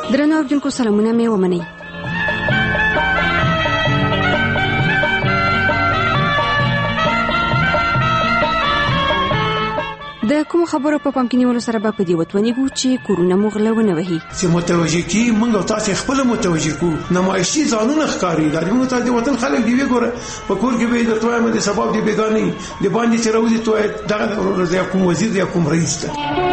درنو اوریدونکو سلامونه مې ومنئ. د کوم خبرو په پام کې نیولو سره به په دې وتونیږو چې کورونه مو غلونه وهي چې متوجه کی موږ او تاسو خپل متوجه کو نمایشي ځانونه ښکاری دا موږ ته د وطن خلک دی وګوره په کور کې به د توای مې سبب دی بیگانی د باندې چې راوځي توای دغه ورځ کوم وزیر یا کوم رئیس ته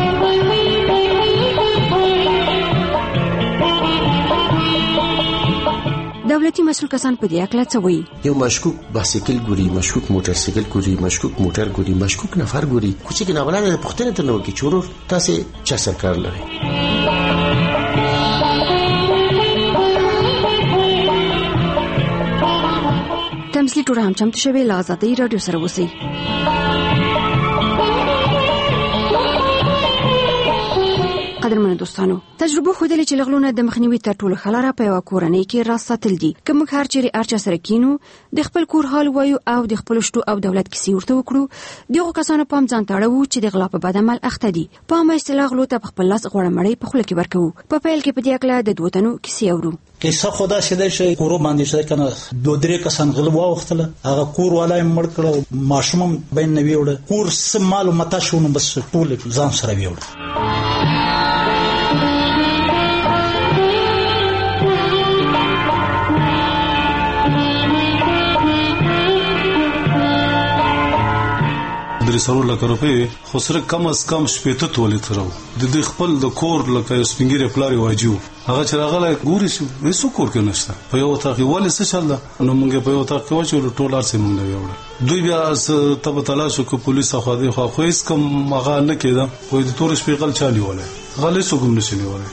دولتي مسؤل کسان په دې اړه څه وایي؟ یو مشکوک بایسکل ګوري، مشکوک موټر سایکل ګوري، مشکوک موټر ګوري، مشکوک نفر ګوري، کوڅه کې نه بلانه پښتنه ته نو کې چورور تاسو چا سرکار لري. تمثيلي ټوله هم چمتو شوی له آزادۍ رادیو سره اوسئ. قدرمنو دوستانو، تجربه ښودلې چې لغلونه د مخنیوي تر ټولو ښه لاره په یوه کورنۍ کې راز ساتل دي. که موږ هر چیرې هر چا سره کینو، د خپل کور حال وایو او د خپلو شتو او دولت کیسې ورته وکړو، دغو کسانو پام ځان ته اړوو چې د غلا په بد عمل اخته دي. په عامه اصطلاح غلو ته په خپل لاس غوړه مړۍ په خوله کې ورکوو. په پیل کې په دې اړه د دوه تنو کیسې اورو. کیسه خدا شیدای شي کورو باندې شي کنه دوه درې کسان غل واوختله، هغه کور والای مړ کړو، ماشوم بین نوی وړ کور سم معلومات شونه بس ټول ځان سره ویوړ. درسرو لکه روپې خو سره کم از کم شپېته تولې ترو د دې خپل د کور لکه سپینګری پلاری واجو هغه چې راغله ګوري شو هیڅ کور کې نشته په یو ځای کې ولې څه چل نو موږ په یو ځای کې وچو ټول ارسه موږ نه ویوړ دوی بیا تب تلاشو کو پولیس خو دې خو هیڅ کم هغه نه کېده خو د تور شپېغل چالي وله غلې څوک نشي نیولای.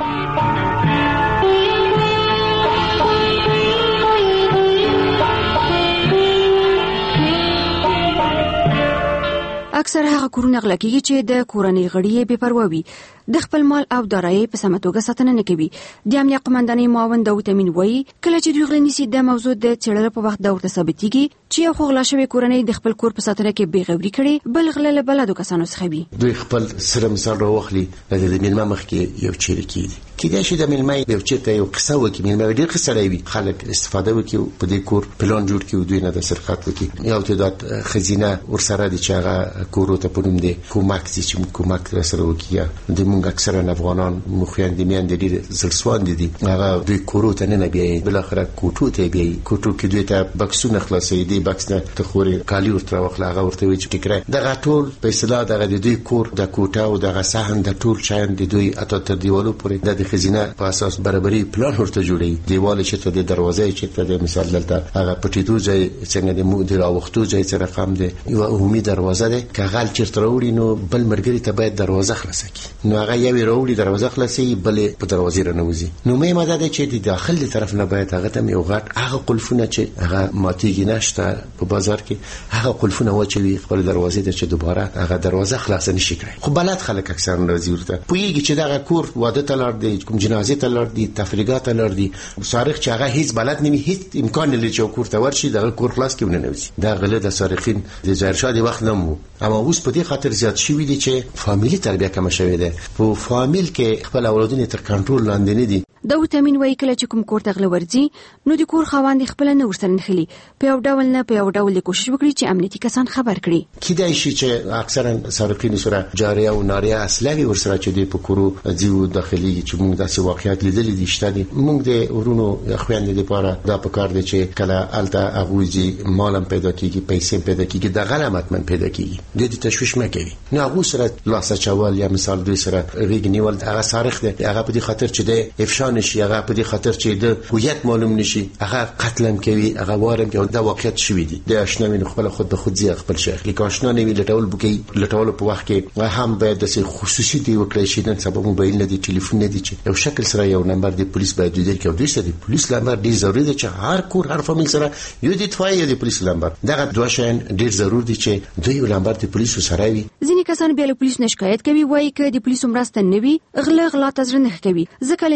اکثر هغه کورونه غلا کیږي چې د کورنۍ غړي بې پروا وي، د خپل مال او دارایي په سمه توګه ساتنه نه کوي. د امنیت قومندانۍ معاون داود امین وایي کله چې دوی غلا نیسي د موضوع د څېړلو په وخت دا ورته ثابتېږي چې یو غلا شوی کورنۍ د خپل کور په ساتنه کې بې غوري کړي، بل غلا له بلدو کسانو څخه وي. دوی خپل سره مثال راوخلي د میلمه مخ کې یو چیرې کیدي کله چې د میلمه یو چیرته یو قصه وکړي، میلمه ډېر قصه لري، خلک استفاده وکړي په دې کور پلان جوړ کړي، دوی نه د سرقت وکړي. یو تعداد خزینه ورسره دي چې هغه کورو ته پونم دي کومک چې کومک سره وکړي. د موږ اکثره افغانان مخیان دي میان دي زلسوان دي هغه دوی کورو ته نه بیا بل اخره کوټو ته بیا کوټو کې دوی ته بکسونه خلاصې دي، بکس نه تخوري کالی ورته واخله هغه ورته وی چې فکره دغه ټول په اصطلاح دغه دوی کور د کوټه او دغه صحن د ټول شاین د دوی اته تر دیوالو پورې د خزینه په اساس برابرۍ پلان ورته جوړي. دیواله چې ته د دروازې چې ته د مثال دلته هغه پټیدو ځای څنګه د مودر او وختو ځای سره رقم دی یو عمومي دروازه ده که غل چیرته وروړي نو بل مرګري ته باید دروازه خلاص کړي، نو هغه یو وروړي دروازه خلاصي بل په دروازې رانوځي. نو مې ماده ده چې د داخل طرف نه باید هغه ته یو غټ هغه قلفونه چې هغه ماتيږي نشته په بازار کې هغه قلفونه واچوي خپل دروازې ته چې دوباره هغه دروازه خلاص نشي کړي. خو بلد خلک اکثر راځي ورته پویږي چې دغه کور واده ته لار دی، کوم جنازه ته لار دی، تفریحات ته لار دی، سارق چې هغه هیڅ بلد نمی هیڅ امکان نه لري چې کور ته ورشي دغه کور خلاص کیونه نوځي. دا غله د سارقین د ظاهرشاه وخت نه مو، اما اوس په دې خاطر زیات شوی دي چې فامیلی تربیه کم شوی ده، په فامیل کې خپل اولادونه تر کنټرول لاندې نه دي. داود امین وایي کله چې کوم کور ته غله ورځي نو د کور خاوند خپل نه ورسره نخلي، په یو ډول نه په یو ډول کوشش وکړي چې امنیتي کسان خبر کړي. کیدای شي چې اکثرا سارقین سره جاریه او ناریه اصلي ورسره چې د پکورو ځیو داخلي چې موږ داسې واقعیت لیدلې دي شته. موږ د ورونو خويندې لپاره دا پکار دي چې کله الته اغوزي مالم پیدا کیږي، پیسې پیدا کیږي، د غلامت من پیدا کیږي، د دې تشویش مکوي. نه هغه سره لاس چول یا مثال دوی سره ریګنیول هغه سارق دی، هغه په دې خاطر چې د افشا نشي، هغه په دې خاطر چې د هویت معلوم نشي، هغه قتلم کوي، هغه وارم کوي. دا واقعیت شوی دی. د آشنا من خپل خود به خود زی خپل شیخ لیک آشنا نه وی لټول بکی لټول په وخت کې هم باید د خصوصي دی وکړي چې نن سبا موبایل نه دی، ټلیفون نه دی، چې یو شکل سره یو نمبر دی پولیس باید دی کې دوی سره پولیس نمبر ډیر ضروري دی چې هر کور هر فامیل سره یو دی توای دی پولیس نمبر. دا دوه شین ډیر ضروري دي چې دوی نمبر دی پولیس سره وي. ځینې کسان بیا له پولیس نه شکایت کوي، وایي چې د پولیسو مرسته نه وي، غلا ته ځر نه کوي، ځکه له نیولو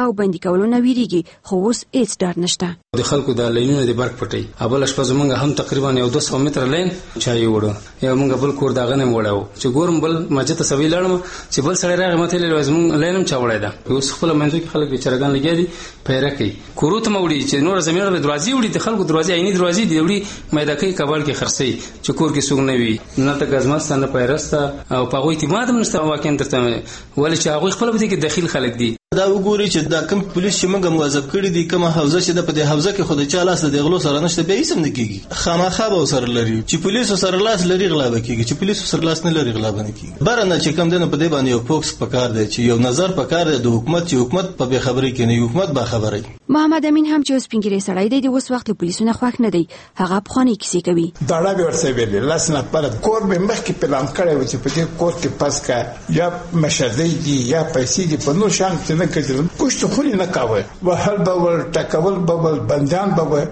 او بندي کولو نه ویریږي خو اوس هیڅ ډار نشته. د خلکو د لینونو د برق پټي ابل شپه زمونږ هم تقریبا یو 200 متر لین چای وړو یا مونږ بل کور داغه نه وړاو چې ګورم بل مسجد ته سوي لاړم چې بل سړی راغی ماته لازم لینم چا وړای دا اوس خپل منځو کې خلک بیچارهګان لګیا دي پیره کوي کورو ته موړي چې نور زمينه به دروازې وړي د خلکو دروازې عیني دروازې دی وړي مېدا کوي کابل کې خرڅي چې کور کې سوق نه وي نه ته غزمستانه پیرسته او په غوي اعتماد هم نشته واقعا درته ولې چې هغه خپل به کې داخل خلک دي دا وګوري چې دا کوم پولیس چې موږ موظف کړی دي کومه حوزه چې د په دې حوزه کې خود چا لاس د غلو سره نشته به هیڅ نه کیږي خامخا به سره لري چې پولیس سره لاس لري غلا به کیږي چې پولیس سره لاس نه لري غلا به نه کیږي برنه چې کوم دنه په دې باندې یو فوکس پکار دی چې یو نظر پکار دی د حکومت چې حکومت په به خبري کې نه حکومت با خبري. محمد امین هم چې سپینګری سړی دی د اوس وخت پولیسونه خوښ نه دی هغه بخونی کیسې کوي دا به ورسې ویل لاس نه پر کور به مخ کې پلان کړی و چې په دې کور کې پاس کا یا مشهدي دي یا پیسې دي په نو شان څه نه کوي خونی نه کاوه و هر باور ټاکول باور بندان باور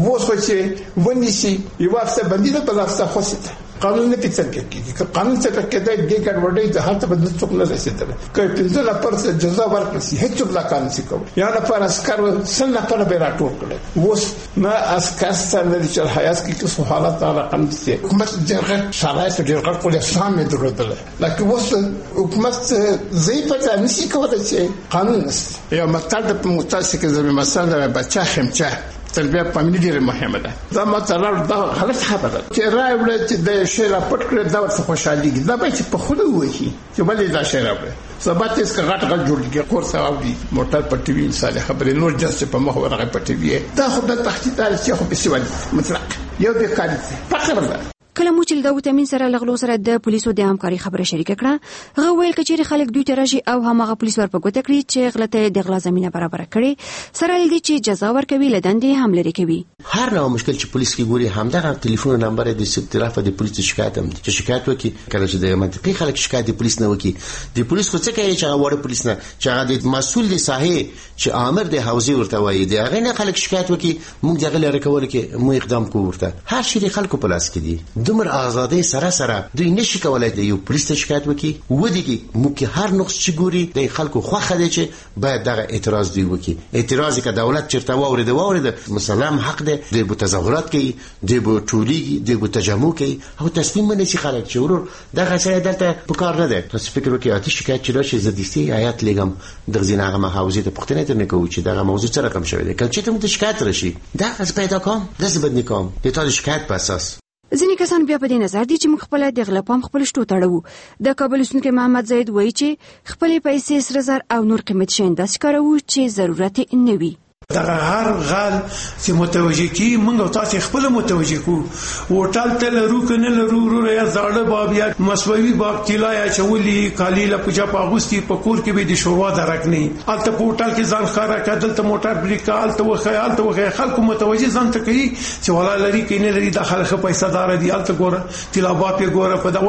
وسوچې ونیسي یو افسر بندي نه په لافته خوسته قانون نه پیڅل کېږي قانون څخه کېدای دی ګډوډي د هرته بدل څوک نه رسیدل کوي پنځه لپاره جزا ورکړي هیڅ لا قانون څه کوي یا لپاره اسکر سن لپاره به راټول کړي وس نه اسکر سره د چر حیات کې څه حالات علا قانون دي حکومت دغه شرایط ډېر کول سامې درلودل لکه وس حکومت ضعیفه نشي کولای چې قانون یا مطلب په متاسفه کې زمي مسله بچا خمچه تربیه پامنی ډیره مهمه ده دا مطلب دا غلط خبره چې راوړل چې د شی را پټ کړ دا ورته خوشالي دا به چې په خوله وایي چې بلې دا شی راوړل سبات اس کا غټ غټ جوړ کې کور سره اوري موټر پټي وی انسان خبره نور جس په مخ ورغه پټي وی دا خو د تحقیق دار چې خو په سیوال مطلق یو د کاریته فقره ده. کله مو چې د وټامین سره لغلو سره د پولیسو د همکاري خبره شریک کړه هغه ویل کچېری خلک دوی ته راشي او همغه پولیس ورپګوت کړی چې غلطه د غلا زمينه برابر کړي سره لدی چې جزا ورکوي لدندې هم لري کوي هر نوع مشکل چې پولیس کې ګوري همدغه ټلیفون نمبر د طرف د پولیس شکایت هم چې شکایت وکي کله چې د منطقي خلک شکایت د پولیس نه وکي د پولیس خو څه کوي چې هغه وړ پولیس نه چې هغه د مسول د ساحې چې امر د حوزې ورته وایي د هغه نه خلک شکایت وکي موږ دغه لري کول کې مو اقدام کوو ورته هر شي د خلکو په لاس کې دي دومره آزادۍ سره دوی نشي کولای د یو پولیس ته شکایت وکي ودی کې مو کې هر نقص چې ګوري د خلکو خوخه دي چې باید دغه اعتراض دی وکي اعتراض کې دولت چیرته وورده مسلم حق دی د تظاهرات کوي د ټولي د تجمع کوي او تصمیم مني چې خلک چې ورور دغه ځای دلته په کار نه ده تاسو فکر وکړئ اته شکایت چې راشي زديستي آیات لګم د غزینه هغه حوزې ته پښتنه ته نه کوي چې دغه موضوع سره رقم شوی دی کله چې ته شکایت راشي دا از پیدا کوم د زبد نکوم د تاسو شکایت په اساس ځینې کسان بیا په دې نظر دي چې موږ خپل د غلا پام خپل شتو تړو د کابل اوسنکي محمد زید وایي چې خپل پیسې سره زر او نور قیمت شین داس کارو چې ضرورت نه وي دا هر غال چې متوجه کی موږ تاسو خپل متوجه کو هوټل ته لرو کنه لرو یا زاړه باب یا مسوي باب کلا یا چولي کالیله پوجا پاغوستي پکور کې به د شوروا درکني الته هوټل کې ځان خاره کدل ته موټر بریکال ته وخیال ته خلکو متوجه ځان ته کوي چې ولا لري کینه لري داخله خو پیسې دار دي الته ګوره تلاوه په ګوره په دا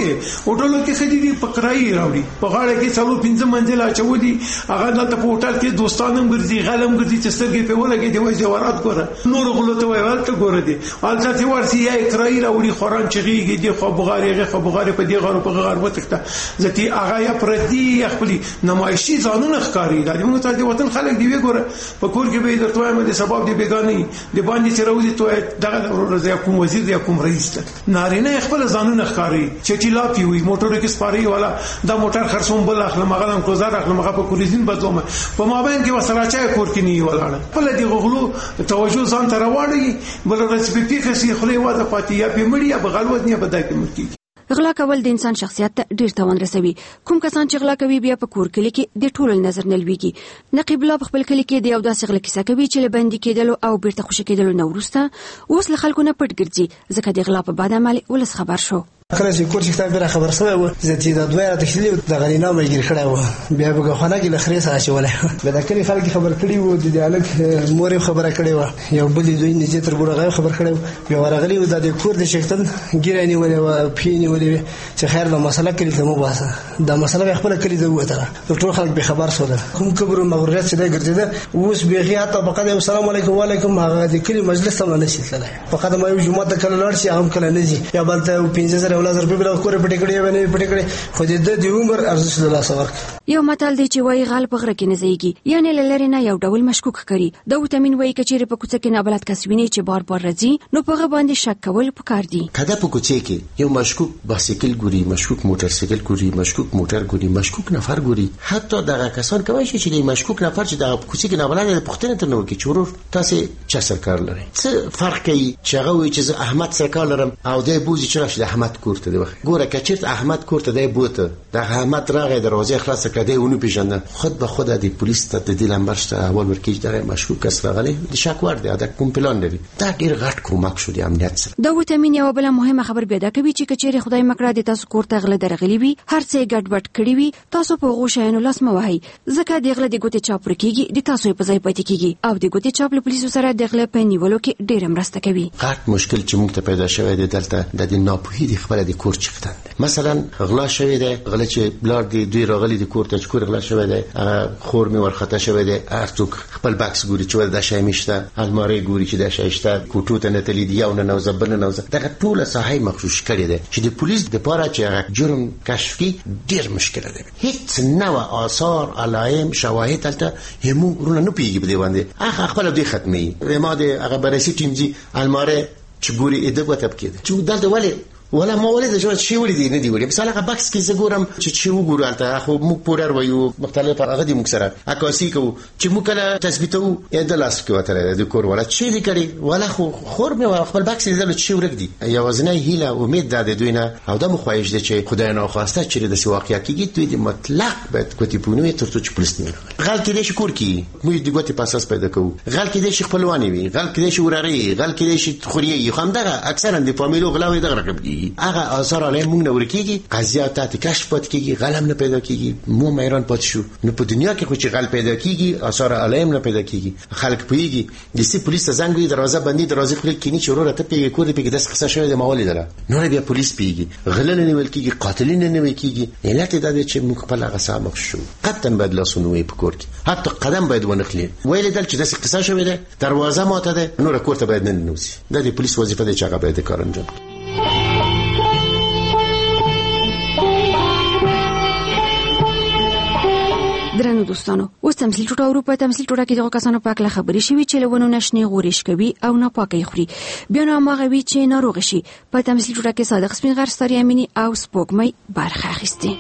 هوټلو کې خدي پکړای راوړي په غاړه کې څلو 15 منزل اچولي هغه دلته په هوټل کې دوستانم ګرځي غلم ګرځي سترګې په ولګي دی وای جوارات ګوره نور غلطه وای ولته ګوره دی الته تی ورسي یا اقرای راوړي خوران چغيږي دی خو بغاری په دی غارو په غار وتکته ځتی هغه یا پردي خپل نمایشي ځانونه ښکاری دا موږ ته د وطن خلک دی ګوره په کور کې به درته وایم د سبب دی بیگانی دی باندې چې راوځي ته دغه ورځ کوم وزیر دی کوم رئیس ته نارینه خپل ځانونه ښکاری چې چلاپی وي موټر کې سپاری والا دا موټر خرڅوم بل اخله مغلم کوزار اخله مغه په کوریزین بدلوم په مابین کې وسره چا کور کې نیول په لدی غلو توجه ځان ته راوړي بل ورځ په پیخه سي خلې واده پاتې یا په مړی یا بغلوت نه بدای کې مکی غلا کول د انسان شخصیت ته ډیر تاوان رسوي کوم کسان چې غلا کوي بیا په کور کې د ټولو نظر نه لويږي نقيب الله خپل کلی کې د یو داسې غلا کیسه کوي چې لبندي کېدل او بیرته خوشی کېدل نو ورسته اوس له خلکو نه پټ ګرځي ځکه د غلا په باد عمل ولس خبر شو کله چې کور چې کتاب را خبر سره و زه د دوه تخلیل د غرینا ملګری کړه و بیا په خانه کې لخرې سره شولې به دا کلی خلک خبر کړي وو د الګ مور خبره کړي و یو بل دوی نه تر ګوره خبر کړي بیا ورغلی و د کور د شیختن ګیرانی ولې و پینی ولې چې خیر د مسله کلی ته مو باسه د مسله خپل کلی د وته ټول خلک به خبر سره کوم کبر مغرورات چې دا ګرځیدا اوس به غیات په قدم السلام علیکم وعلیکم هغه د کلی مجلس ته نه شي تلای په قدم یو جمعه ته کله لړ شي هم کله نه جي یا بلته 15000 روپے بل کور پټ کړی ونه پټ کړی خو دې د عمر ارزښت له لاسه ورک یو متل دی چې وایي غل په غره کې نه ځایږي، یعنې له لرې نه یو ډول مشکوک ښکاري. داوود امین وایي که چیرې په کوڅه کې نابلد کس ویني چې بار بار راځي نو په هغه باندې شک کول پکار دي. کله په کوڅه کې یو مشکوک بایسکل ګوري، مشکوک موټر سایکل ګوري، مشکوک موټر ګوري، مشکوک نفر ګوري، حتی دغه کسان کوي چې د مشکوک نفر چې د کوڅه کې نابلد د پښتنه تر نو کې چورور تاسو چا سرکار لري څه فرق کوي چې هغه وي چې احمد سرکار لرم او د بوزي چې راشي د احمد کوړه دی. ګوره کچرت احمد کوړه دی بوته د احمد راغی دروازه خلاص کړه دی ونو پیژنه خود به خود د پولیس ته د دې لمبر شته اول ورکیږي د مشکوک کس راغلی د شک ور دی د کوم پلان لري. دا ډیر غټ کومک شو د امنیت سره. داوود امین یو بل مهمه خبر پیدا کوي چې کچېره خدای مکړه د تاسو کور ته غله درغلی وي هر څه ګډوډ کړی وي تاسو په غوښینو لاس مو وهي ځکه د غله د ګوتې چاپ ورکیږي د تاسو په ځای پاتې کیږي او د ګوتې چاپ له پولیسو سره د غله په نیولو کې ډیر مرسته کوي. غټ مشکل چې موږ ته پیدا شوی دی دلته د ناپوهي د خبره د کور چختن دی. مثلا غلا شوی دی غله چې بلار دی دوی راغلي د کور ته چې کور غلا شوی دی خور می ورخته شوی دی ارڅوک خپل باکس ګوري چې د شای مشته الماری ګوري چې د شای شته کوټو ته نه تللی دی او نه نوزه بل نه نوزه دغه ټول صحای مخصوص کړی دی چې د پولیس د پاره چې جرم کشف کی ډیر مشکل دی. هیڅ نو آثار علائم شواهد دلته همو ورونه نه پیږي په دی باندې هغه خپل دی ختمي ما د هغه برسي ټیم جی الماری چې ګوري اده وتب کېده چې دلته ولا ما ولې د جوړ شي ولې دی نه دی ولې مثلا هغه باکس کې زګورم چې وګورم ته خو موږ پورر وایو مختلف هغه د موږ سره عکاسي کو چې موږ کله تثبیتو د لاس کې وتره د کور ولا چې دی کړي ولا خور مې خپل باکس دې له چې ورګ دی یوازنه هیله امید ده دوی نه او د مخایش دي چې خدای نه خواسته چې د واقعیا کېږي دوی د مطلق باید کوتي پونوي تر څو چې پولیس نه غل کې دې شکر کی موږ د ګوتې په اساس پیدا کوو غل کې دې خپلوانی وي غل کې دې وراري غل کې دې خوري خو هم دغه اکثرا د فامیلو غلاوي دغه رقم دي هغه آثار علی موږ نه ورکیږي قضیه ته کشف پات کیږي غلم نه پیدا کیږي مو مېران پات شو نو په دنیا کې خو چې غل پیدا کیږي آثار علی نه پیدا کیږي خلک پیږي د سی پولیس ته زنګ وي دروازه بندي دروازه خپل کینی چورو ته پیږي کور پیږي د قصه شوی د ماولی دره نو بیا پولیس پیږي غلل نه ولکیږي قاتلین نه وکیږي علت دا دی چې موږ په لغه سامخ شو قطعا بدلا سنوي په کور کې حتی قدم باید ونخلي ویل دل چې د قصه شوی ده دروازه ماته ده نو کور ته باید نه نوځي د پولیس وظیفه ده چې هغه باید کار انجام کړي. درنو دوستانو اوس تمثيل ټوټه اروپا تمثيل ټوټه کې دغه کسانو پاک له خبرې شوی چې لونه نشنه غوریش کوي او نه پاکي خوري بیا نو ماغوي چې ناروغ شي په تمثيل ټوټه کې صادق سپین غر ستاري امینی او سپوږمۍ برخه اخیسته.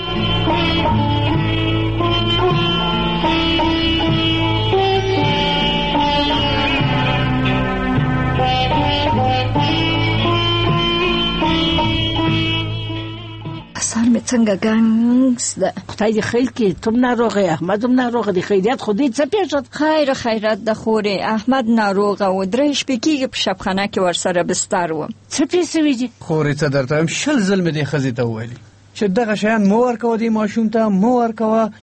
سر څنګه ګنګس ده خدای دې خیر کړي تم ناروغه احمد هم ناروغه دی خیریت خو دې څه پیښه خیرات د خوره احمد ناروغه و درې شپې کې په شپخانه کې ورسره بستر و څه پیښه ویږي خوره ته درته شل ظلم دې خزې ته ویلي چې دغه شیان مو ورکو دي ماشوم ته مو ورکو